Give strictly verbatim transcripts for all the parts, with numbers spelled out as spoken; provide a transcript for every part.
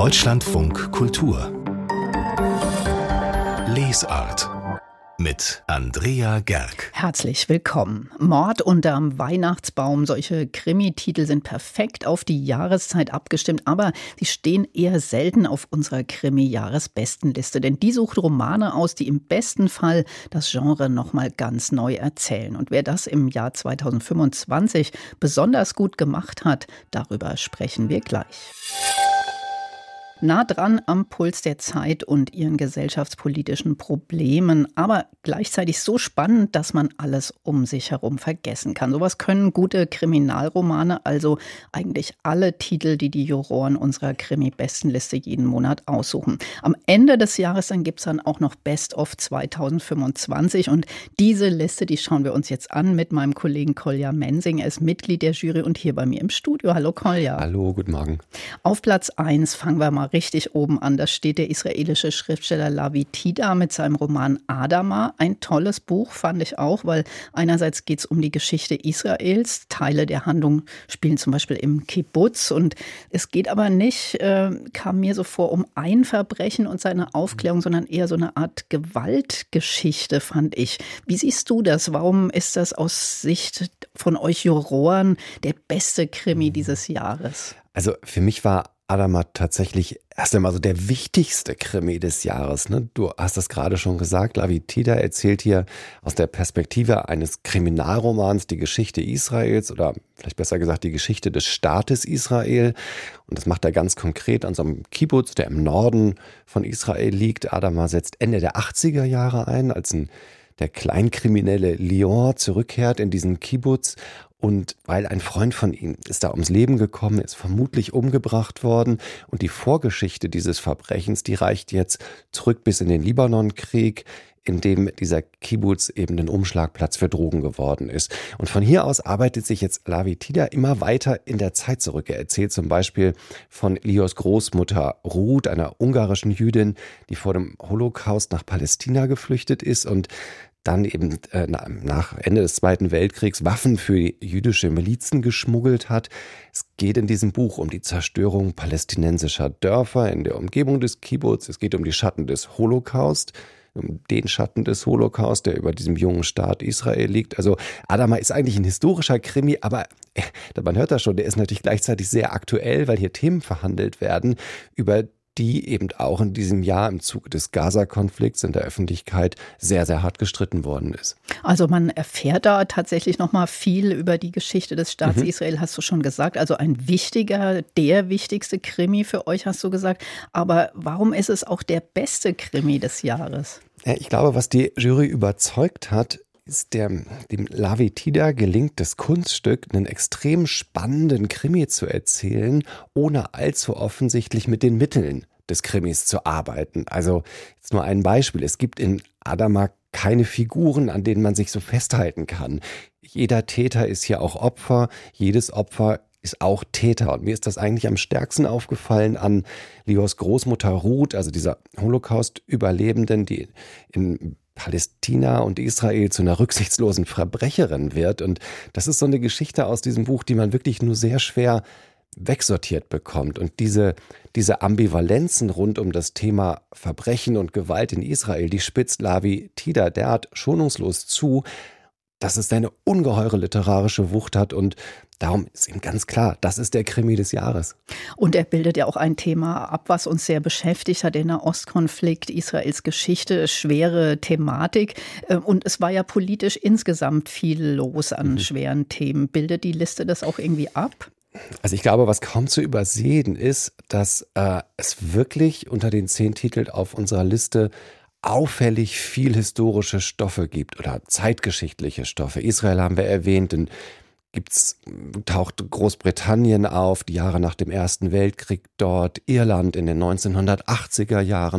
Deutschlandfunk Kultur Lesart mit Andrea Gerg. Herzlich willkommen. Mord unterm Weihnachtsbaum. Solche Krimi-Titel sind perfekt auf die Jahreszeit abgestimmt, aber sie stehen eher selten auf unserer Krimi-Jahresbestenliste, denn die sucht Romane aus, die im besten Fall das Genre nochmal ganz neu erzählen. Und wer das im Jahr zweitausendfünfundzwanzig besonders gut gemacht hat, darüber sprechen wir gleich. Nah dran am Puls der Zeit und ihren gesellschaftspolitischen Problemen, aber gleichzeitig so spannend, dass man alles um sich herum vergessen kann. Sowas können gute Kriminalromane, also eigentlich alle Titel, die die Juroren unserer Krimi-Bestenliste jeden Monat aussuchen. Am Ende des Jahres dann gibt es dann auch noch Best of zweitausendfünfundzwanzig und diese Liste, die schauen wir uns jetzt an mit meinem Kollegen Kolja Mensing. Er ist Mitglied der Jury und hier bei mir im Studio. Hallo Kolja. Hallo, guten Morgen. Auf Platz eins fangen wir mal richtig oben an. Da steht der israelische Schriftsteller Lavi Tida mit seinem Roman Adama. Ein tolles Buch, fand ich auch, weil einerseits geht es um die Geschichte Israels. Teile der Handlung spielen zum Beispiel im Kibbutz. Und es geht aber nicht, äh, kam mir so vor, um ein Verbrechen und seine Aufklärung, sondern eher so eine Art Gewaltgeschichte, fand ich. Wie siehst du das? Warum ist das aus Sicht von euch Juroren der beste Krimi dieses Jahres? Also für mich war Adama tatsächlich erst einmal so der wichtigste Krimi des Jahres. Ne? Du hast das gerade schon gesagt, Lavi Tida erzählt hier aus der Perspektive eines Kriminalromans die Geschichte Israels oder vielleicht besser gesagt die Geschichte des Staates Israel. Und das macht er ganz konkret an so einem Kibbutz, der im Norden von Israel liegt. Adama setzt Ende der achtziger Jahre ein, als ein der Kleinkriminelle Lior zurückkehrt in diesen Kibbutz. Und weil ein Freund von ihm ist da ums Leben gekommen, ist vermutlich umgebracht worden. Und die Vorgeschichte dieses Verbrechens, die reicht jetzt zurück bis in den Libanonkrieg, in dem dieser Kibbutz eben ein Umschlagplatz für Drogen geworden ist. Und von hier aus arbeitet sich jetzt Lavi Tida immer weiter in der Zeit zurück. Er erzählt zum Beispiel von Liors Großmutter Ruth, einer ungarischen Jüdin, die vor dem Holocaust nach Palästina geflüchtet ist und dann eben äh, nach Ende des Zweiten Weltkriegs Waffen für jüdische Milizen geschmuggelt hat. Es geht in diesem Buch um die Zerstörung palästinensischer Dörfer in der Umgebung des Kibbutz. Es geht um die Schatten des Holocaust, um den Schatten des Holocaust, der über diesem jungen Staat Israel liegt. Also Adama ist eigentlich ein historischer Krimi, aber äh, man hört das schon, der ist natürlich gleichzeitig sehr aktuell, weil hier Themen verhandelt werden, über die eben auch in diesem Jahr im Zuge des Gaza-Konflikts in der Öffentlichkeit sehr, sehr hart gestritten worden ist. Also man erfährt da tatsächlich noch mal viel über die Geschichte des Staats mhm. Israel, hast du schon gesagt. Also ein wichtiger, der wichtigste Krimi für euch, hast du gesagt. Aber warum ist es auch der beste Krimi des Jahres? Ja, ich glaube, was die Jury überzeugt hat, ist der, dem Lavi Tida gelingt das Kunststück, einen extrem spannenden Krimi zu erzählen, ohne allzu offensichtlich mit den Mitteln des Krimis zu arbeiten. Also jetzt nur ein Beispiel. Es gibt in Adama keine Figuren, an denen man sich so festhalten kann. Jeder Täter ist hier auch Opfer. Jedes Opfer ist auch Täter. Und mir ist das eigentlich am stärksten aufgefallen an Liors Großmutter Ruth, also dieser Holocaust-Überlebenden, die in Palästina und Israel zu einer rücksichtslosen Verbrecherin wird. Und das ist so eine Geschichte aus diesem Buch, die man wirklich nur sehr schwer wegsortiert bekommt. Und diese, diese Ambivalenzen rund um das Thema Verbrechen und Gewalt in Israel, die spitzt Lavi Tida derart schonungslos zu, dass es eine ungeheure literarische Wucht hat und darum ist ihm ganz klar, das ist der Krimi des Jahres. Und er bildet ja auch ein Thema ab, was uns sehr beschäftigt hat, der Nahostkonflikt, Israels Geschichte, schwere Thematik. Und es war ja politisch insgesamt viel los an mhm. schweren Themen. Bildet die Liste das auch irgendwie ab? Also ich glaube, was kaum zu übersehen ist, dass äh, es wirklich unter den zehn Titeln auf unserer Liste auffällig viel historische Stoffe gibt oder zeitgeschichtliche Stoffe. Israel haben wir erwähnt, dann gibt's, taucht Großbritannien auf, die Jahre nach dem Ersten Weltkrieg dort, Irland in den neunzehnhundertachtziger Jahren,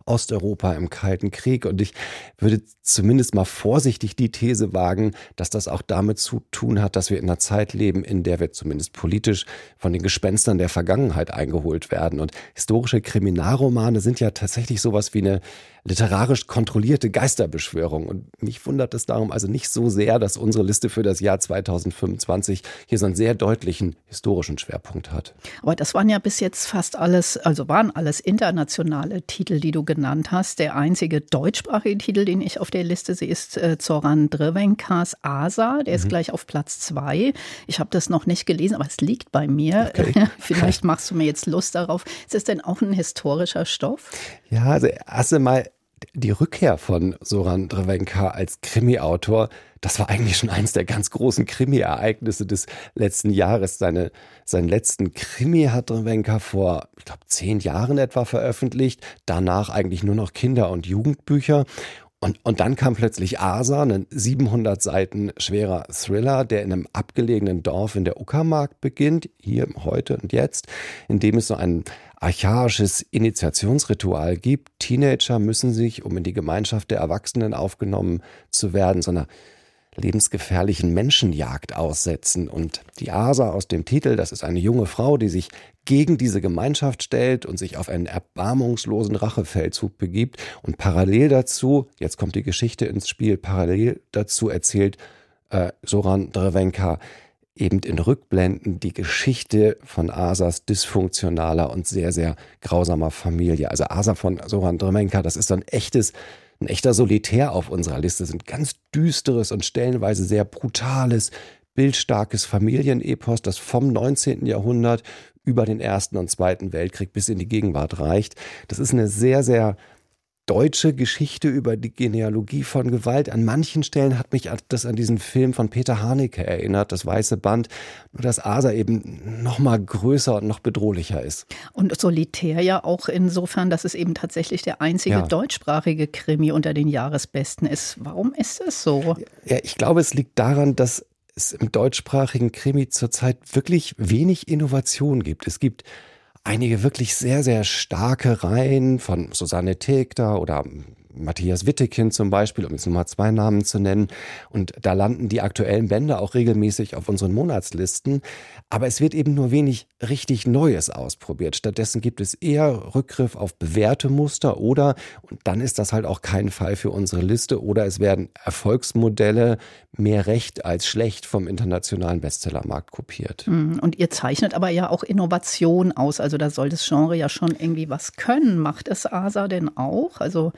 Osteuropa im Kalten Krieg. Und ich würde zumindest mal vorsichtig die These wagen, dass das auch damit zu tun hat, dass wir in einer Zeit leben, in der wir zumindest politisch von den Gespenstern der Vergangenheit eingeholt werden. Und historische Kriminalromane sind ja tatsächlich sowas wie eine literarisch kontrollierte Geisterbeschwörung. Und mich wundert es darum also nicht so sehr, dass unsere Liste für das Jahr zweitausendfünfundzwanzig hier so einen sehr deutlichen historischen Schwerpunkt hat. Aber das waren ja bis jetzt fast alles, also waren alles internationale Titel, die du genannt hast. Der einzige deutschsprachige Titel, den ich auf der Liste sehe, ist äh, Zoran Drvenkas Asa. Der ist mhm. gleich auf Platz zwei. Ich habe das noch nicht gelesen, aber es liegt bei mir. Okay. Vielleicht machst du mir jetzt Lust darauf. Ist das denn auch ein historischer Stoff? Ja, also erst einmal die Rückkehr von Zoran Drvenka als Krimi-Autor, das war eigentlich schon eines der ganz großen Krimi-Ereignisse des letzten Jahres. Seine, seinen letzten Krimi hat Drvenka vor, ich glaube, zehn Jahren etwa veröffentlicht. Danach eigentlich nur noch Kinder- und Jugendbücher. Und, und dann kam plötzlich Asa, ein siebenhundert Seiten schwerer Thriller, der in einem abgelegenen Dorf in der Uckermark beginnt, hier heute und jetzt, in dem es so ein archaisches Initiationsritual gibt. Teenager müssen sich, um in die Gemeinschaft der Erwachsenen aufgenommen zu werden, so einer lebensgefährlichen Menschenjagd aussetzen. Und die Asa aus dem Titel, das ist eine junge Frau, die sich gegen diese Gemeinschaft stellt und sich auf einen erbarmungslosen Rachefeldzug begibt. Und parallel dazu, jetzt kommt die Geschichte ins Spiel, parallel dazu erzählt äh, Zoran Drvenka eben in Rückblenden die Geschichte von Asas dysfunktionaler und sehr, sehr grausamer Familie. Also Asa von Zoran Drvenka, das ist so ein echtes, ein echter Solitär auf unserer Liste. Das ist ein ganz düsteres und stellenweise sehr brutales, bildstarkes Familienepos, das vom neunzehnten Jahrhundert über den Ersten und Zweiten Weltkrieg bis in die Gegenwart reicht. Das ist eine sehr, sehr deutsche Geschichte über die Genealogie von Gewalt. An manchen Stellen hat mich das an diesen Film von Peter Haneke erinnert, das Weiße Band, nur dass Asa eben noch mal größer und noch bedrohlicher ist. Und solitär ja auch insofern, dass es eben tatsächlich der einzige ja. deutschsprachige Krimi unter den Jahresbesten ist. Warum ist es so? Ja, ich glaube, es liegt daran, dass es im deutschsprachigen Krimi zurzeit wirklich wenig Innovation gibt. Es gibt einige wirklich sehr, sehr starke Reihen von Susanne Tegter oder Matthias Wittekind zum Beispiel, um jetzt nur mal zwei Namen zu nennen. Und da landen die aktuellen Bände auch regelmäßig auf unseren Monatslisten. Aber es wird eben nur wenig richtig Neues ausprobiert. Stattdessen gibt es eher Rückgriff auf bewährte Muster oder, und dann ist das halt auch kein Fall für unsere Liste, oder es werden Erfolgsmodelle mehr recht als schlecht vom internationalen Bestsellermarkt kopiert. Und ihr zeichnet aber ja auch Innovation aus. Also da soll das Genre ja schon irgendwie was können. Macht es Asa denn auch? Also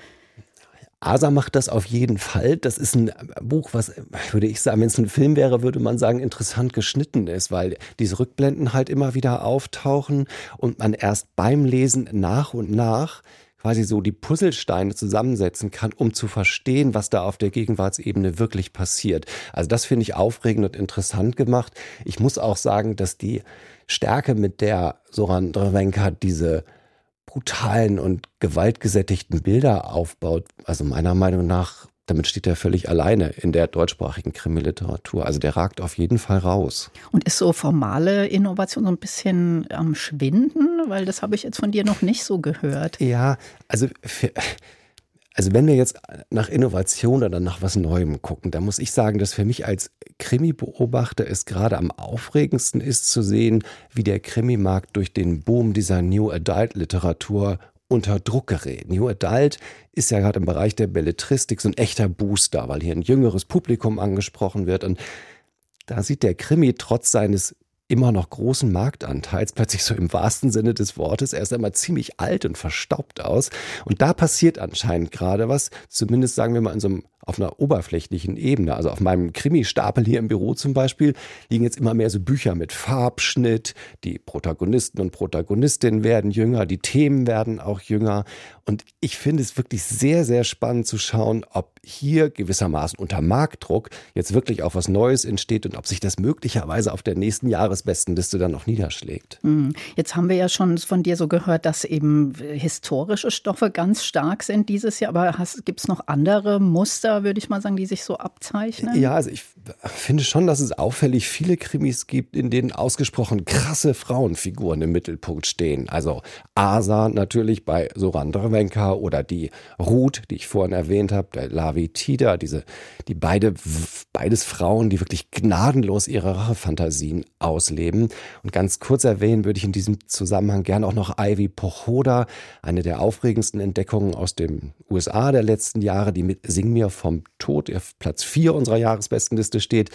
Asa macht das auf jeden Fall. Das ist ein Buch, was, würde ich sagen, wenn es ein Film wäre, würde man sagen, interessant geschnitten ist, weil diese Rückblenden halt immer wieder auftauchen und man erst beim Lesen nach und nach quasi so die Puzzlesteine zusammensetzen kann, um zu verstehen, was da auf der Gegenwartsebene wirklich passiert. Also das finde ich aufregend und interessant gemacht. Ich muss auch sagen, dass die Stärke, mit der Zoran Drvenka diese brutalen und gewaltgesättigten Bilder aufbaut, also meiner Meinung nach, damit steht er völlig alleine in der deutschsprachigen Krimiliteratur. Also der ragt auf jeden Fall raus. Und ist so formale Innovation so ein bisschen am Schwinden? Weil das habe ich jetzt von dir noch nicht so gehört. Ja, also für, also wenn wir jetzt nach Innovation oder nach was Neuem gucken, dann muss ich sagen, dass für mich als Krimi-Beobachter es gerade am aufregendsten ist zu sehen, wie der Krimimarkt durch den Boom dieser New Adult-Literatur unter Druck gerät. New Adult ist ja gerade im Bereich der Belletristik so ein echter Booster, weil hier ein jüngeres Publikum angesprochen wird. Und da sieht der Krimi trotz seines immer noch großen Marktanteils plötzlich so im wahrsten Sinne des Wortes erst einmal ziemlich alt und verstaubt aus. Und da passiert anscheinend gerade was, zumindest sagen wir mal in so einem, auf einer oberflächlichen Ebene. Also auf meinem Krimi-Stapel hier im Büro zum Beispiel liegen jetzt immer mehr so Bücher mit Farbschnitt. Die Protagonisten und Protagonistinnen werden jünger, die Themen werden auch jünger. Und ich finde es wirklich sehr, sehr spannend zu schauen, ob hier gewissermaßen unter Marktdruck jetzt wirklich auch was Neues entsteht und ob sich das möglicherweise auf der nächsten Jahresbestenliste dann noch niederschlägt. Jetzt haben wir ja schon von dir so gehört, dass eben historische Stoffe ganz stark sind dieses Jahr. Aber gibt es noch andere Muster, Muster, würde ich mal sagen, die sich so abzeichnen? Ja, also ich finde schon, dass es auffällig viele Krimis gibt, in denen ausgesprochen krasse Frauenfiguren im Mittelpunkt stehen. Also Asa natürlich bei Zoran Drvenka oder die Ruth, die ich vorhin erwähnt habe, der Lavie Tida, diese, die beide, beides Frauen, die wirklich gnadenlos ihre Rachefantasien ausleben. Und ganz kurz erwähnen würde ich in diesem Zusammenhang gern auch noch Ivy Pochoda, eine der aufregendsten Entdeckungen aus den U S A der letzten Jahre, die mit Sing mir vom Tod auf Platz vier unserer Jahresbestenliste steht.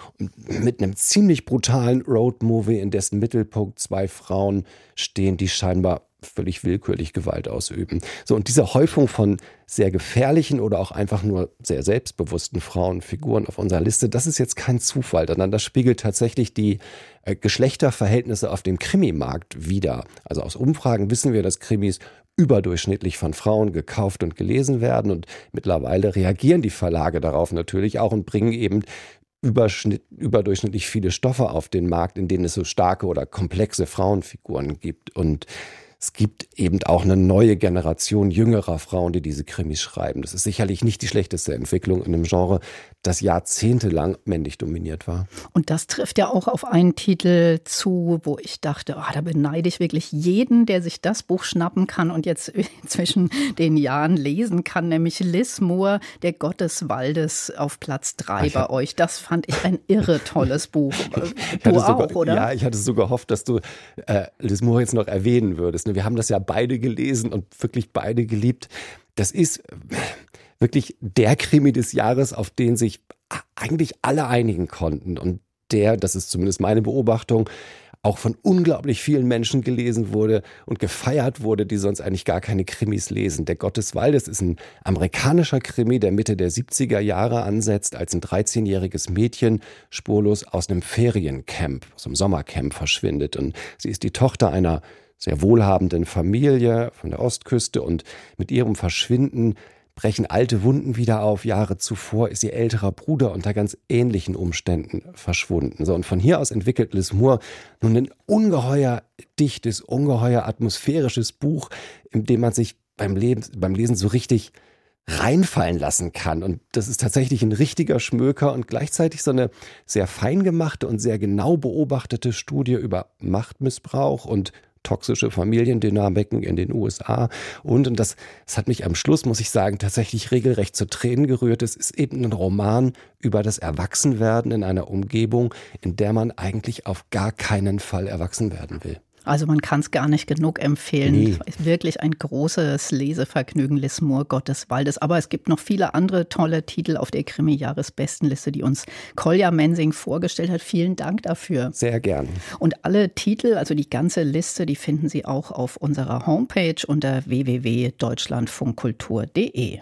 Mit einem ziemlich brutalen Roadmovie, in dessen Mittelpunkt zwei Frauen stehen, die scheinbar völlig willkürlich Gewalt ausüben. So, und diese Häufung von sehr gefährlichen oder auch einfach nur sehr selbstbewussten Frauenfiguren auf unserer Liste, das ist jetzt kein Zufall, sondern das spiegelt tatsächlich die äh, Geschlechterverhältnisse auf dem Krimimarkt wider. Also aus Umfragen wissen wir, dass Krimis überdurchschnittlich von Frauen gekauft und gelesen werden, und mittlerweile reagieren die Verlage darauf natürlich auch und bringen eben Überschnitt, überdurchschnittlich viele Stoffe auf den Markt, in denen es so starke oder komplexe Frauenfiguren gibt. Und es gibt eben auch eine neue Generation jüngerer Frauen, die diese Krimis schreiben. Das ist sicherlich nicht die schlechteste Entwicklung in einem Genre, das jahrzehntelang männlich dominiert war. Und das trifft ja auch auf einen Titel zu, wo ich dachte, oh, da beneide ich wirklich jeden, der sich das Buch schnappen kann und jetzt zwischen den Jahren lesen kann, nämlich Liz Moore, Der Gott des Waldes, auf Platz drei bei euch. Das fand ich ein irre tolles Buch. Du auch, sogar, oder? Ja, ich hatte so gehofft, dass du äh, Liz Moore jetzt noch erwähnen würdest. Wir haben das ja beide gelesen und wirklich beide geliebt. Das ist wirklich der Krimi des Jahres, auf den sich eigentlich alle einigen konnten. Und der, das ist zumindest meine Beobachtung, auch von unglaublich vielen Menschen gelesen wurde und gefeiert wurde, die sonst eigentlich gar keine Krimis lesen. Der Gott des Waldes ist ein amerikanischer Krimi, der Mitte der siebziger Jahre ansetzt, als ein dreizehnjähriges Mädchen spurlos aus einem Feriencamp, aus einem Sommercamp verschwindet. Und sie ist die Tochter einer sehr wohlhabenden Familie von der Ostküste, und mit ihrem Verschwinden brechen alte Wunden wieder auf. Jahre zuvor ist ihr älterer Bruder unter ganz ähnlichen Umständen verschwunden. So, und von hier aus entwickelt Liz Moore nun ein ungeheuer dichtes, ungeheuer atmosphärisches Buch, in dem man sich beim, Leben, beim Lesen so richtig reinfallen lassen kann. Und das ist tatsächlich ein richtiger Schmöker und gleichzeitig so eine sehr fein gemachte und sehr genau beobachtete Studie über Machtmissbrauch und toxische Familiendynamiken in den U S A. Und, und das, das hat mich am Schluss, muss ich sagen, tatsächlich regelrecht zu Tränen gerührt. Es ist eben ein Roman über das Erwachsenwerden in einer Umgebung, in der man eigentlich auf gar keinen Fall erwachsen werden will. Also man kann es gar nicht genug empfehlen. Nee. Ist wirklich ein großes Lesevergnügen, Liz Moore, Gott des Waldes. Aber es gibt noch viele andere tolle Titel auf der Krimi-Jahresbestenliste, die uns Kolja Mensing vorgestellt hat. Vielen Dank dafür. Sehr gern. Und alle Titel, also die ganze Liste, die finden Sie auch auf unserer Homepage unter w w w punkt deutschlandfunkkultur punkt d e.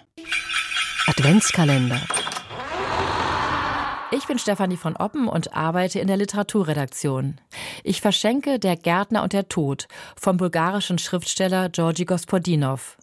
Adventskalender. Ich bin Stefanie von Oppen und arbeite in der Literaturredaktion. Ich verschenke Der Gärtner und der Tod vom bulgarischen Schriftsteller Georgi Gospodinov.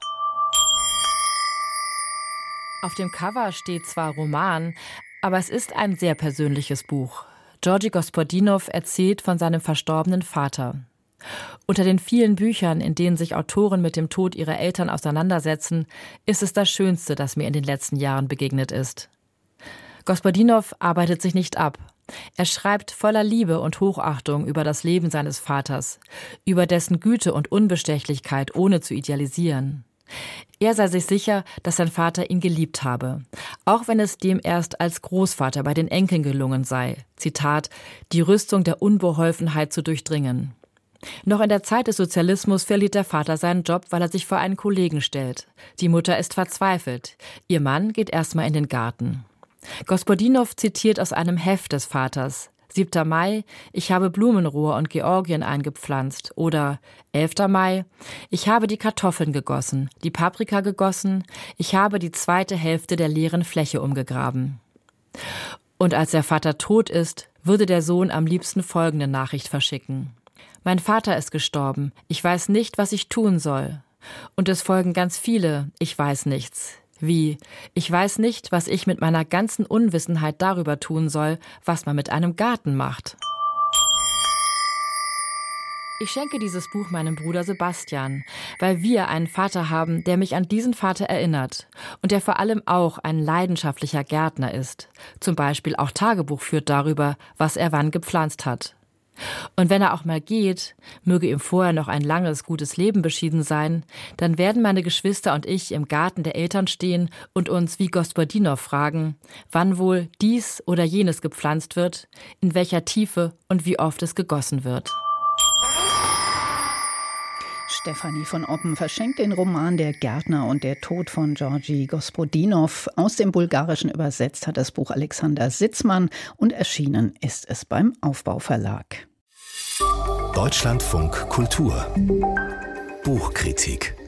Auf dem Cover steht zwar Roman, aber es ist ein sehr persönliches Buch. Georgi Gospodinov erzählt von seinem verstorbenen Vater. Unter den vielen Büchern, in denen sich Autoren mit dem Tod ihrer Eltern auseinandersetzen, ist es das Schönste, das mir in den letzten Jahren begegnet ist. Gospodinov arbeitet sich nicht ab. Er schreibt voller Liebe und Hochachtung über das Leben seines Vaters, über dessen Güte und Unbestechlichkeit, ohne zu idealisieren. Er sei sich sicher, dass sein Vater ihn geliebt habe, auch wenn es dem erst als Großvater bei den Enkeln gelungen sei, Zitat, die Rüstung der Unbeholfenheit zu durchdringen. Noch in der Zeit des Sozialismus verliert der Vater seinen Job, weil er sich vor einen Kollegen stellt. Die Mutter ist verzweifelt. Ihr Mann geht erstmal in den Garten. Gospodinov zitiert aus einem Heft des Vaters. siebter Mai, ich habe Blumenrohr und Georgien eingepflanzt. Oder elfter Mai, ich habe die Kartoffeln gegossen, die Paprika gegossen, ich habe die zweite Hälfte der leeren Fläche umgegraben. Und als der Vater tot ist, würde der Sohn am liebsten folgende Nachricht verschicken. Mein Vater ist gestorben, ich weiß nicht, was ich tun soll. Und es folgen ganz viele, ich weiß nichts. Wie, ich weiß nicht, was ich mit meiner ganzen Unwissenheit darüber tun soll, was man mit einem Garten macht. Ich schenke dieses Buch meinem Bruder Sebastian, weil wir einen Vater haben, der mich an diesen Vater erinnert und der vor allem auch ein leidenschaftlicher Gärtner ist. Zum Beispiel auch Tagebuch führt darüber, was er wann gepflanzt hat. Und wenn er auch mal geht, möge ihm vorher noch ein langes, gutes Leben beschieden sein, dann werden meine Geschwister und ich im Garten der Eltern stehen und uns wie Gospodinow fragen, wann wohl dies oder jenes gepflanzt wird, in welcher Tiefe und wie oft es gegossen wird. Stefanie von Oppen verschenkt den Roman Der Gärtner und der Tod von Georgi Gospodinow. Aus dem Bulgarischen übersetzt hat das Buch Alexander Sitzmann und erschienen ist es beim Aufbau Verlag. Deutschlandfunk Kultur Buchkritik.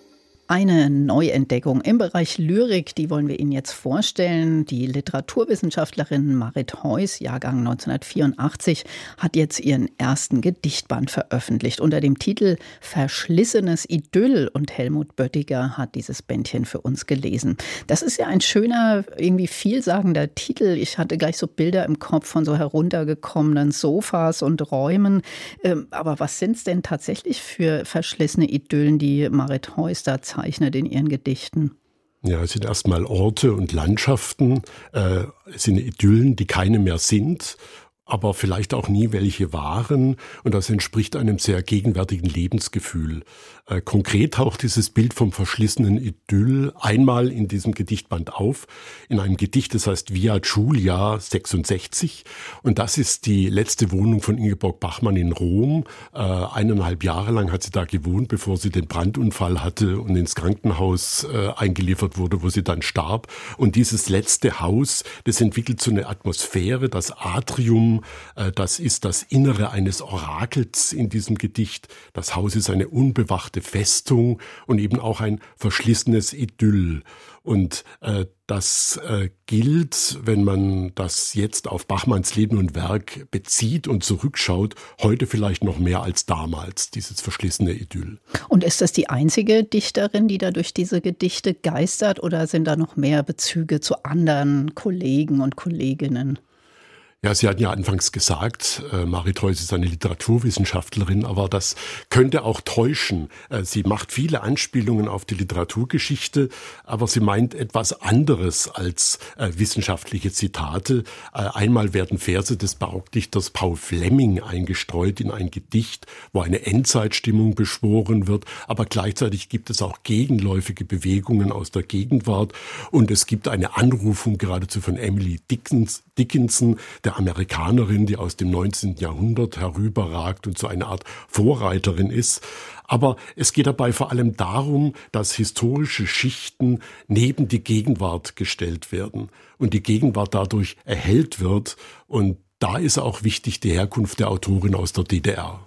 Eine Neuentdeckung im Bereich Lyrik, die wollen wir Ihnen jetzt vorstellen. Die Literaturwissenschaftlerin Marit Heuss, Jahrgang neunzehnhundertvierundachtzig, hat jetzt ihren ersten Gedichtband veröffentlicht unter dem Titel Verschlissenes Idyll, und Helmut Böttiger hat dieses Bändchen für uns gelesen. Das ist ja ein schöner, irgendwie vielsagender Titel. Ich hatte gleich so Bilder im Kopf von so heruntergekommenen Sofas und Räumen. Aber was sind es denn tatsächlich für verschlissene Idyllen, die Marit Heuss da zeichnet in ihren Gedichten? Ja, es sind erstmal Orte und Landschaften, äh, es sind Idyllen, die keine mehr sind, aber vielleicht auch nie welche waren, und das entspricht einem sehr gegenwärtigen Lebensgefühl. Äh, konkret taucht dieses Bild vom verschlissenen Idyll einmal in diesem Gedichtband auf, in einem Gedicht, das heißt Via Giulia sechsundsechzig, und das ist die letzte Wohnung von Ingeborg Bachmann in Rom. Äh, eineinhalb Jahre lang hat sie da gewohnt, bevor sie den Brandunfall hatte und ins Krankenhaus äh, eingeliefert wurde, wo sie dann starb. Und dieses letzte Haus, das entwickelt so eine Atmosphäre, das Atrium, äh, das ist das Innere eines Orakels in diesem Gedicht. Das Haus ist eine unbewachte Festung und eben auch ein verschlissenes Idyll. Und äh, das äh, gilt, wenn man das jetzt auf Bachmanns Leben und Werk bezieht und zurückschaut, heute vielleicht noch mehr als damals, dieses verschlissene Idyll. Und ist das die einzige Dichterin, die da durch diese Gedichte geistert, oder sind da noch mehr Bezüge zu anderen Kollegen und Kolleginnen? Ja, Sie hatten ja anfangs gesagt, äh, Marit Heuss ist eine Literaturwissenschaftlerin, aber das könnte auch täuschen. Äh, sie macht viele Anspielungen auf die Literaturgeschichte, aber sie meint etwas anderes als äh, wissenschaftliche Zitate. Äh, einmal werden Verse des Barockdichters Paul Fleming eingestreut in ein Gedicht, wo eine Endzeitstimmung beschworen wird, aber gleichzeitig gibt es auch gegenläufige Bewegungen aus der Gegenwart, und es gibt eine Anrufung geradezu von Emily Dickens, Dickinson, der Amerikanerin, die aus dem neunzehnten Jahrhundert herüberragt und so eine Art Vorreiterin ist. Aber es geht dabei vor allem darum, dass historische Schichten neben die Gegenwart gestellt werden und die Gegenwart dadurch erhellt wird. Und da ist auch wichtig die Herkunft der Autorin aus der D D R.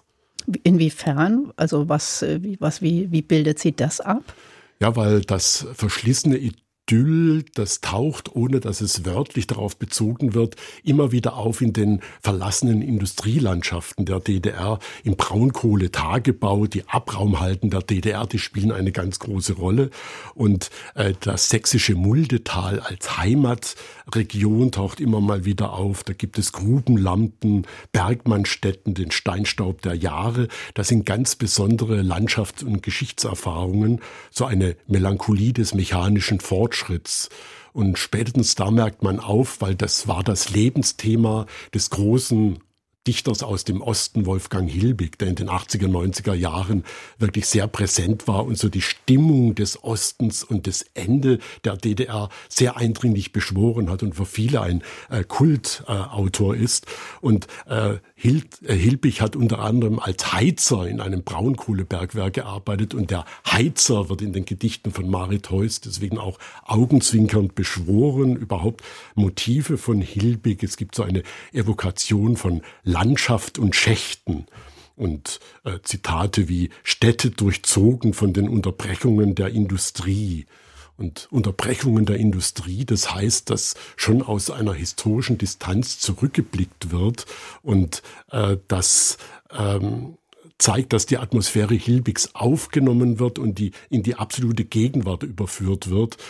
Inwiefern? Also was, was, wie, wie bildet sie das ab? Ja, weil das verschlissene Idyll, das taucht, ohne dass es wörtlich darauf bezogen wird, immer wieder auf in den verlassenen Industrielandschaften der D D R, im Braunkohletagebau. Die Abraumhalden der D D R, die spielen eine ganz große Rolle. Und äh, das sächsische Muldetal als Heimatregion taucht immer mal wieder auf. Da gibt es Grubenlampen, Bergmannstätten, den Steinstaub der Jahre. Das sind ganz besondere Landschafts- und Geschichtserfahrungen, so eine Melancholie des mechanischen Fortschritts. Und spätestens da merkt man auf, weil das war das Lebensthema des großen Dichters aus dem Osten, Wolfgang Hilbig, der in den achtziger, neunziger Jahren wirklich sehr präsent war und so die Stimmung des Ostens und das Ende der D D R sehr eindringlich beschworen hat und für viele ein äh, Kultautor äh, ist. Und äh, Hil äh, Hilbig hat unter anderem als Heizer in einem Braunkohlebergwerk gearbeitet, und der Heizer wird in den Gedichten von Marit Heuss deswegen auch augenzwinkernd beschworen. Überhaupt Motive von Hilbig, es gibt so eine Evokation von Landschaft und Schächten und äh, Zitate wie Städte durchzogen von den Unterbrechungen der Industrie. Und Unterbrechungen der Industrie, das heißt, dass schon aus einer historischen Distanz zurückgeblickt wird, und äh, das ähm, zeigt, dass die Atmosphäre Hilbigs aufgenommen wird und die in die absolute Gegenwart überführt wird.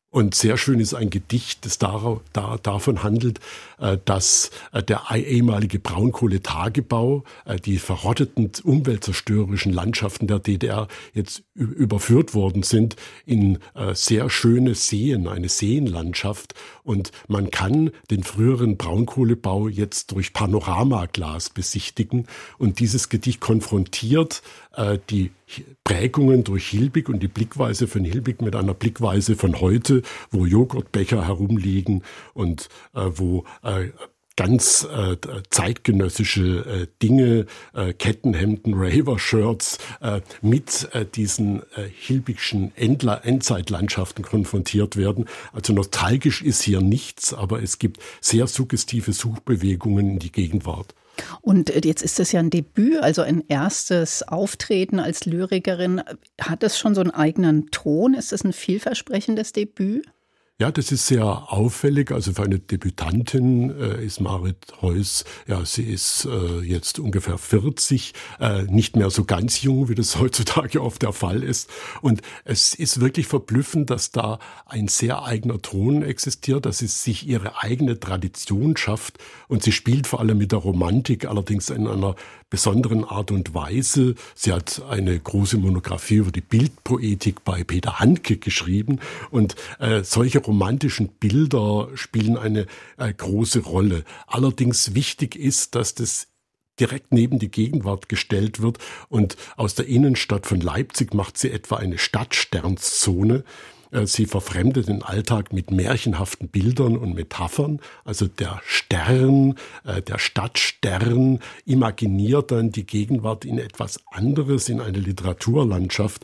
Und sehr schön ist ein Gedicht, das da, da, davon handelt, dass der ehemalige Braunkohletagebau, die verrotteten umweltzerstörerischen Landschaften der D D R jetzt überführt worden sind in sehr schöne Seen, eine Seenlandschaft. Und man kann den früheren Braunkohlebau jetzt durch Panoramaglas besichtigen. Und dieses Gedicht konfrontiert die Prägungen durch Hilbig und die Blickweise von Hilbig mit einer Blickweise von heute, wo Joghurtbecher herumliegen und äh, wo äh, ganz äh, zeitgenössische äh, Dinge, äh, Kettenhemden, Raver-Shirts äh, mit äh, diesen äh, Hilbigschen Endla- Endzeitlandschaften konfrontiert werden. Also nostalgisch ist hier nichts, aber es gibt sehr suggestive Suchbewegungen in die Gegenwart. Und jetzt ist es ja ein Debüt, also ein erstes Auftreten als Lyrikerin. Hat es schon so einen eigenen Ton? Ist es ein vielversprechendes Debüt? Ja, das ist sehr auffällig. Also für eine Debütantin äh, ist Marit Heuss, ja, sie ist äh, jetzt ungefähr vierzig, äh, nicht mehr so ganz jung, wie das heutzutage oft der Fall ist. Und es ist wirklich verblüffend, dass da ein sehr eigener Ton existiert, dass sie sich ihre eigene Tradition schafft. Und sie spielt vor allem mit der Romantik, allerdings in einer besonderen Art und Weise. Sie hat eine große Monographie über die Bildpoetik bei Peter Handke geschrieben und äh, solche romantischen Bilder spielen eine äh, große Rolle. Allerdings wichtig ist, dass das direkt neben die Gegenwart gestellt wird und aus der Innenstadt von Leipzig macht sie etwa eine Stadtsternszone. Sie verfremdet den Alltag mit märchenhaften Bildern und Metaphern. Also der Stern, der Stadtstern imaginiert dann die Gegenwart in etwas anderes, in eine Literaturlandschaft.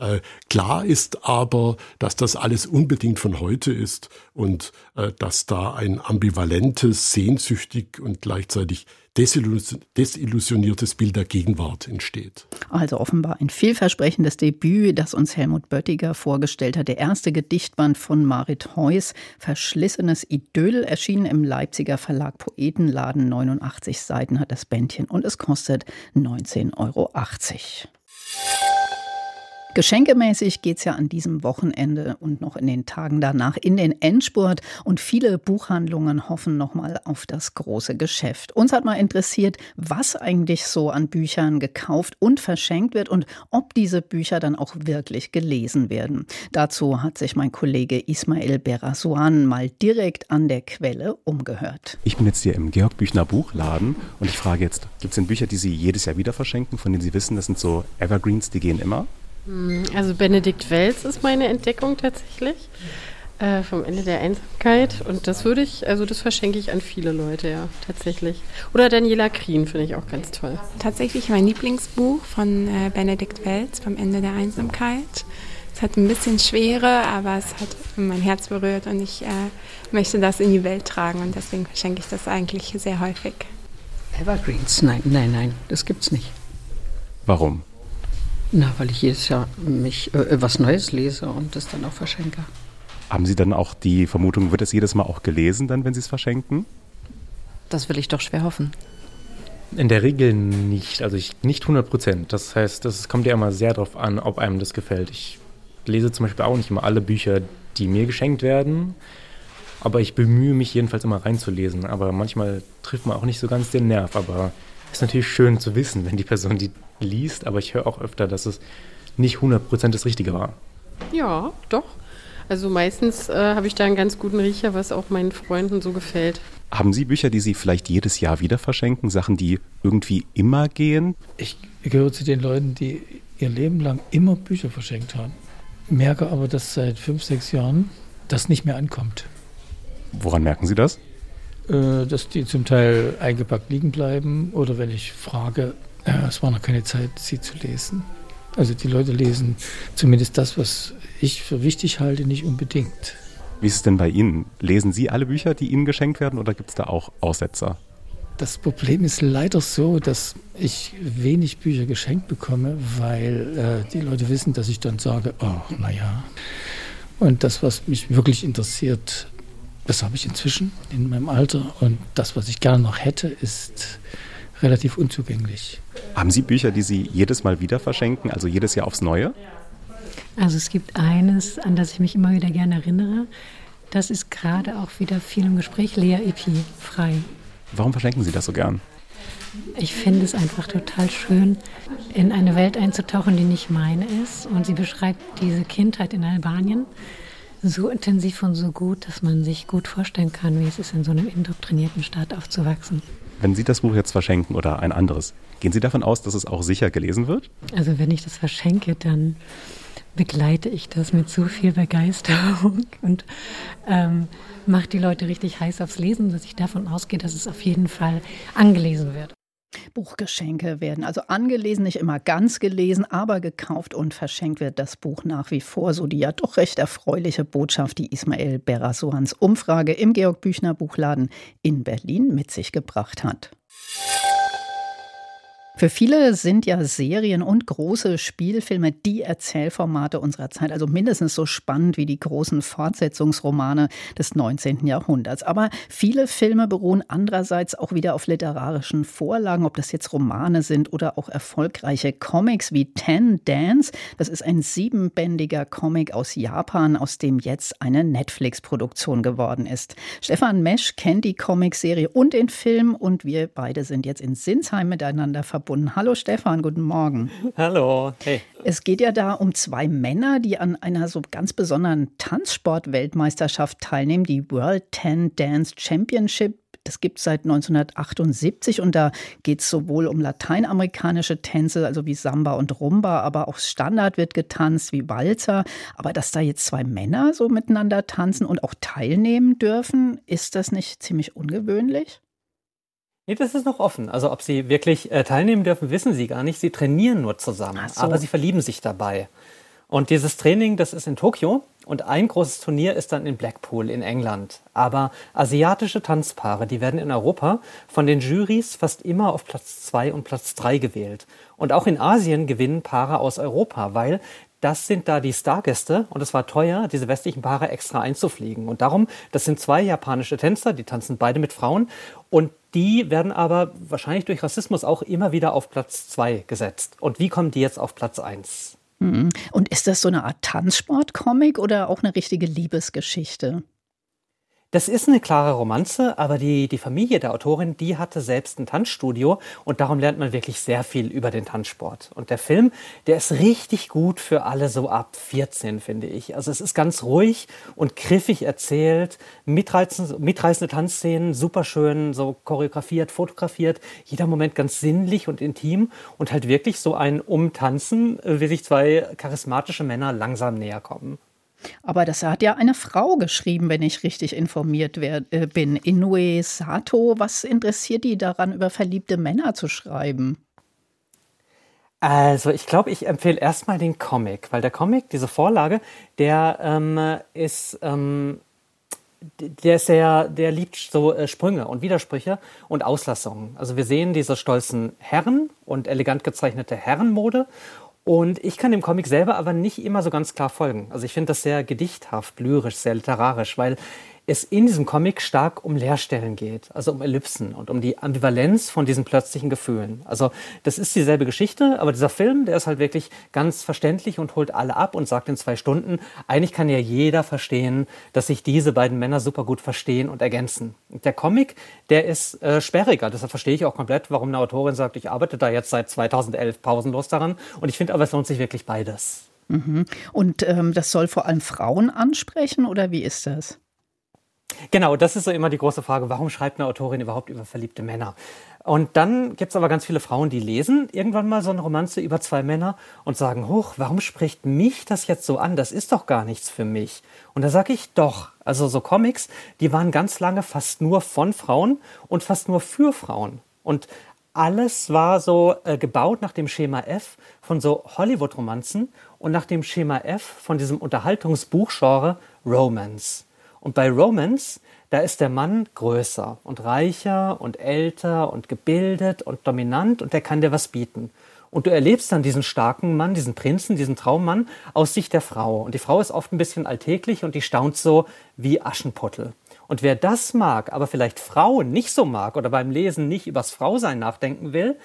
Klar ist aber, dass das alles unbedingt von heute ist und dass da ein ambivalentes, sehnsüchtig und gleichzeitig desillusioniertes Bild der Gegenwart entsteht. Also offenbar ein vielversprechendes Debüt, das uns Helmut Böttiger vorgestellt hat. Der erste Gedichtband von Marit Heuss, Verschlissenes Idyll, erschienen im Leipziger Verlag Poetenladen. neunundachtzig Seiten hat das Bändchen und es kostet neunzehn Euro achtzig. Geschenkemäßig geht es ja an diesem Wochenende und noch in den Tagen danach in den Endspurt und viele Buchhandlungen hoffen nochmal auf das große Geschäft. Uns hat mal interessiert, was eigentlich so an Büchern gekauft und verschenkt wird und ob diese Bücher dann auch wirklich gelesen werden. Dazu hat sich mein Kollege Ismail Berasuan mal direkt an der Quelle umgehört. Ich bin jetzt hier im Georg Büchner Buchladen und ich frage jetzt, gibt es denn Bücher, die Sie jedes Jahr wieder verschenken, von denen Sie wissen, das sind so Evergreens, die gehen immer? Also Benedikt Wells ist meine Entdeckung tatsächlich, äh, vom Ende der Einsamkeit. Und das würde ich, also das verschenke ich an viele Leute, ja, tatsächlich. Oder Daniela Krien finde ich auch ganz toll. Tatsächlich mein Lieblingsbuch von äh, Benedikt Wells, vom Ende der Einsamkeit. Es hat ein bisschen Schwere, aber es hat mein Herz berührt und ich äh, möchte das in die Welt tragen und deswegen verschenke ich das eigentlich sehr häufig. Evergreens? Nein, nein, nein, das gibt's nicht. Warum? Na, weil ich jedes Jahr mich äh, was Neues lese und das dann auch verschenke. Haben Sie dann auch die Vermutung, wird es jedes Mal auch gelesen, dann, wenn Sie es verschenken? Das will ich doch schwer hoffen. In der Regel nicht, also ich, nicht hundert Prozent. Das heißt, es kommt ja immer sehr darauf an, ob einem das gefällt. Ich lese zum Beispiel auch nicht immer alle Bücher, die mir geschenkt werden, aber ich bemühe mich jedenfalls immer reinzulesen. Aber manchmal trifft man auch nicht so ganz den Nerv, aber es ist natürlich schön zu wissen, wenn die Person die liest, aber ich höre auch öfter, dass es nicht hundert Prozent das Richtige war. Ja, doch. Also meistens äh, habe ich da einen ganz guten Riecher, was auch meinen Freunden so gefällt. Haben Sie Bücher, die Sie vielleicht jedes Jahr wieder verschenken? Sachen, die irgendwie immer gehen? Ich gehöre zu den Leuten, die ihr Leben lang immer Bücher verschenkt haben. Merke aber, dass seit fünf, sechs Jahren das nicht mehr ankommt. Woran merken Sie das? Äh, dass die zum Teil eingepackt liegen bleiben oder wenn ich frage, äh, es war noch keine Zeit, sie zu lesen. Also die Leute lesen zumindest das, was ich für wichtig halte, nicht unbedingt. Wie ist es denn bei Ihnen? Lesen Sie alle Bücher, die Ihnen geschenkt werden, oder gibt es da auch Aussetzer? Das Problem ist leider so, dass ich wenig Bücher geschenkt bekomme, weil äh, die Leute wissen, dass ich dann sage, oh, naja. Und das, was mich wirklich interessiert, das habe ich inzwischen in meinem Alter. Und das, was ich gerne noch hätte, ist relativ unzugänglich. Haben Sie Bücher, die Sie jedes Mal wieder verschenken, also jedes Jahr aufs Neue? Also es gibt eines, an das ich mich immer wieder gerne erinnere. Das ist gerade auch wieder viel im Gespräch. Lea Ypi, Frei. Warum verschenken Sie das so gern? Ich finde es einfach total schön, in eine Welt einzutauchen, die nicht meine ist. Und sie beschreibt diese Kindheit in Albanien so intensiv und so gut, dass man sich gut vorstellen kann, wie es ist, in so einem indoktrinierten Staat aufzuwachsen. Wenn Sie das Buch jetzt verschenken oder ein anderes, gehen Sie davon aus, dass es auch sicher gelesen wird? Also wenn ich das verschenke, dann begleite ich das mit so viel Begeisterung und ähm, mache die Leute richtig heiß aufs Lesen, dass ich davon ausgehe, dass es auf jeden Fall angelesen wird. Buchgeschenke werden also angelesen, nicht immer ganz gelesen, aber gekauft und verschenkt wird das Buch nach wie vor. So die ja doch recht erfreuliche Botschaft, die Ismael Berasuans Umfrage im Georg Büchner Buchladen in Berlin mit sich gebracht hat. Für viele sind ja Serien und große Spielfilme die Erzählformate unserer Zeit, also mindestens so spannend wie die großen Fortsetzungsromane des neunzehnten Jahrhunderts. Aber viele Filme beruhen andererseits auch wieder auf literarischen Vorlagen, ob das jetzt Romane sind oder auch erfolgreiche Comics wie Ten Dance. Das ist ein siebenbändiger Comic aus Japan, aus dem jetzt eine Netflix-Produktion geworden ist. Stefan Mesch kennt die Comicserie und den Film und wir beide sind jetzt in Sinsheim miteinander verbunden. Hallo Stefan, guten Morgen. Hallo, hey. Es geht ja da um zwei Männer, die an einer so ganz besonderen Tanzsport-Weltmeisterschaft teilnehmen, die World Ten Dance Championship. Das gibt es seit neunzehnhundertachtundsiebzig und da geht es sowohl um lateinamerikanische Tänze, also wie Samba und Rumba, aber auch Standard wird getanzt wie Walzer. Aber dass da jetzt zwei Männer so miteinander tanzen und auch teilnehmen dürfen, ist das nicht ziemlich ungewöhnlich? Nee, das ist noch offen. Also ob sie wirklich äh, teilnehmen dürfen, wissen sie gar nicht. Sie trainieren nur zusammen, so. Aber sie verlieben sich dabei. Und dieses Training, das ist in Tokio und ein großes Turnier ist dann in Blackpool in England. Aber asiatische Tanzpaare, die werden in Europa von den Jurys fast immer auf Platz zwei und Platz drei gewählt. Und auch in Asien gewinnen Paare aus Europa, weil das sind da die Stargäste und es war teuer, diese westlichen Paare extra einzufliegen. Und darum, das sind zwei japanische Tänzer, die tanzen beide mit Frauen und die werden aber wahrscheinlich durch Rassismus auch immer wieder auf Platz zwei gesetzt. Und wie kommen die jetzt auf Platz eins? Und ist das so eine Art Tanzsport-Comic oder auch eine richtige Liebesgeschichte? Das ist eine klare Romanze, aber die, die Familie der Autorin, die hatte selbst ein Tanzstudio und darum lernt man wirklich sehr viel über den Tanzsport. Und der Film, der ist richtig gut für alle so ab vierzehn, finde ich. Also es ist ganz ruhig und griffig erzählt, mitreißende, mitreißende Tanzszenen, super schön so choreografiert, fotografiert, jeder Moment ganz sinnlich und intim und halt wirklich so ein Umtanzen, wie sich zwei charismatische Männer langsam näher kommen. Aber das hat ja eine Frau geschrieben, wenn ich richtig informiert bin. Inoue Sato, was interessiert die daran, über verliebte Männer zu schreiben? Also ich glaube, ich empfehle erstmal den Comic, weil der Comic, diese Vorlage, der ähm, ist... Ähm Der ist sehr, der liebt so äh, Sprünge und Widersprüche und Auslassungen. Also wir sehen diese stolzen Herren und elegant gezeichnete Herrenmode. Und ich kann dem Comic selber aber nicht immer so ganz klar folgen. Also ich finde das sehr gedichthaft, lyrisch, sehr literarisch, weil es in diesem Comic stark um Leerstellen geht, also um Ellipsen und um die Ambivalenz von diesen plötzlichen Gefühlen. Also das ist dieselbe Geschichte, aber dieser Film, der ist halt wirklich ganz verständlich und holt alle ab und sagt in zwei Stunden, eigentlich kann ja jeder verstehen, dass sich diese beiden Männer super gut verstehen und ergänzen. Und der Comic, der ist äh, sperriger, deshalb verstehe ich auch komplett, warum eine Autorin sagt, ich arbeite da jetzt seit zweitausendelf pausenlos daran und ich finde aber, es lohnt sich wirklich beides. Mhm. Und ähm, das soll vor allem Frauen ansprechen oder wie ist das? Genau, das ist so immer die große Frage, warum schreibt eine Autorin überhaupt über verliebte Männer? Und dann gibt es aber ganz viele Frauen, die lesen irgendwann mal so eine Romanze über zwei Männer und sagen, huch, warum spricht mich das jetzt so an? Das ist doch gar nichts für mich. Und da sage ich doch, also so Comics, die waren ganz lange fast nur von Frauen und fast nur für Frauen. Und alles war so äh, gebaut nach dem Schema F von so Hollywood-Romanzen und nach dem Schema F von diesem Unterhaltungsbuchgenre Romance. Und bei Romance, da ist der Mann größer und reicher und älter und gebildet und dominant und der kann dir was bieten. Und du erlebst dann diesen starken Mann, diesen Prinzen, diesen Traummann aus Sicht der Frau. Und die Frau ist oft ein bisschen alltäglich und die staunt so wie Aschenputtel. Und wer das mag, aber vielleicht Frauen nicht so mag oder beim Lesen nicht übers Frausein nachdenken will,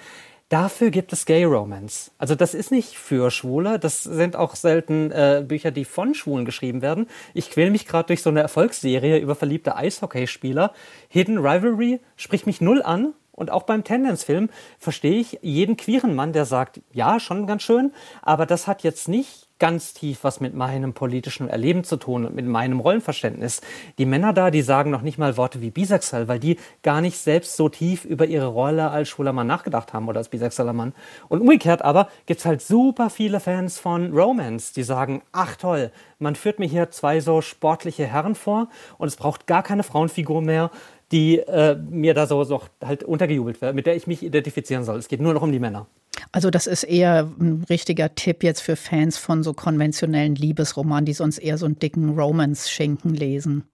Dafür gibt es Gay Romance. Also das ist nicht für Schwule, das sind auch selten äh, Bücher, die von Schwulen geschrieben werden. Ich quäle mich gerade durch so eine Erfolgsserie über verliebte Eishockeyspieler. Hidden Rivalry spricht mich null an. Und auch beim Tendance-Film verstehe ich jeden queeren Mann, der sagt, ja, schon ganz schön, aber das hat jetzt nicht ganz tief was mit meinem politischen Erleben zu tun und mit meinem Rollenverständnis. Die Männer da, die sagen noch nicht mal Worte wie bisexuell, weil die gar nicht selbst so tief über ihre Rolle als schwuler Mann nachgedacht haben oder als bisexueller Mann. Und umgekehrt aber gibt es halt super viele Fans von Romance, die sagen, ach toll, man führt mir hier zwei so sportliche Herren vor und es braucht gar keine Frauenfigur mehr, die äh, mir da so, so halt untergejubelt wird, mit der ich mich identifizieren soll. Es geht nur noch um die Männer. Also das ist eher ein richtiger Tipp jetzt für Fans von so konventionellen Liebesromanen, die sonst eher so einen dicken Romance-Schinken lesen.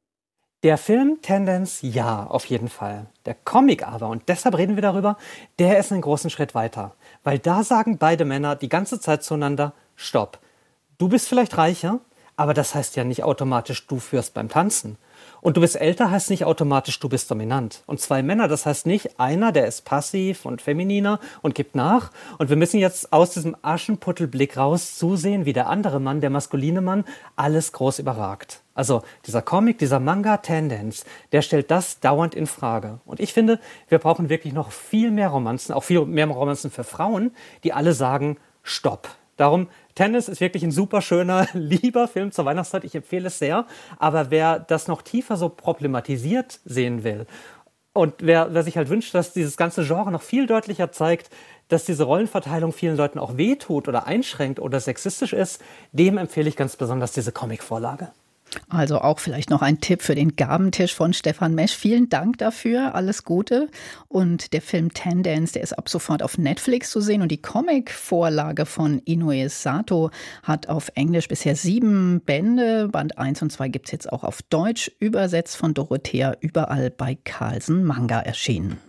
Der Film Tendance, ja, auf jeden Fall. Der Comic aber, und deshalb reden wir darüber, der ist einen großen Schritt weiter. Weil da sagen beide Männer die ganze Zeit zueinander, stopp, du bist vielleicht reicher, aber das heißt ja nicht automatisch, du führst beim Tanzen. Und du bist älter, heißt nicht automatisch, du bist dominant. Und zwei Männer, das heißt nicht, einer, der ist passiv und femininer und gibt nach. Und wir müssen jetzt aus diesem Aschenputtelblick raus zusehen, wie der andere Mann, der maskuline Mann, alles groß überragt. Also dieser Comic, dieser Manga Tendance, der stellt das dauernd in Frage. Und ich finde, wir brauchen wirklich noch viel mehr Romanzen, auch viel mehr Romanzen für Frauen, die alle sagen, stopp. Darum, Tendance ist wirklich ein super schöner, lieber Film zur Weihnachtszeit. Ich empfehle es sehr. Aber wer das noch tiefer so problematisiert sehen will und wer, wer sich halt wünscht, dass dieses ganze Genre noch viel deutlicher zeigt, dass diese Rollenverteilung vielen Leuten auch wehtut oder einschränkt oder sexistisch ist, dem empfehle ich ganz besonders diese Comicvorlage. Also auch vielleicht noch ein Tipp für den Gabentisch von Stefan Mesch. Vielen Dank dafür, alles Gute. Und der Film Tendance, der ist ab sofort auf Netflix zu sehen. Und die Comic-Vorlage von Inoue Sato hat auf Englisch bisher sieben Bände. Band eins und zwei gibt es jetzt auch auf Deutsch, übersetzt von Dorothea, überall bei Carlsen Manga erschienen.